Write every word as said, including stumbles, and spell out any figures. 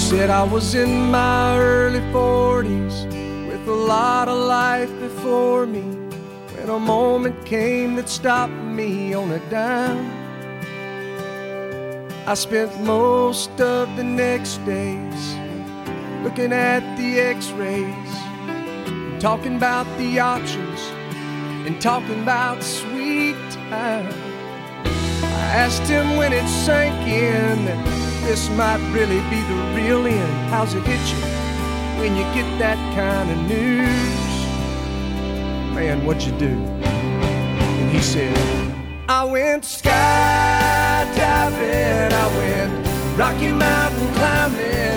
Said I was in my early forties with a lot of life before me, when a moment came that stopped me on a dime. I spent most of the next days looking at the x-rays, talking about the options and talking about sweet time. I asked him when it sank in that this might really be the real end. How's it hit you when you get that kind of news? Man, what'd you do? And he said, I went skydiving, I went Rocky Mountain climbing,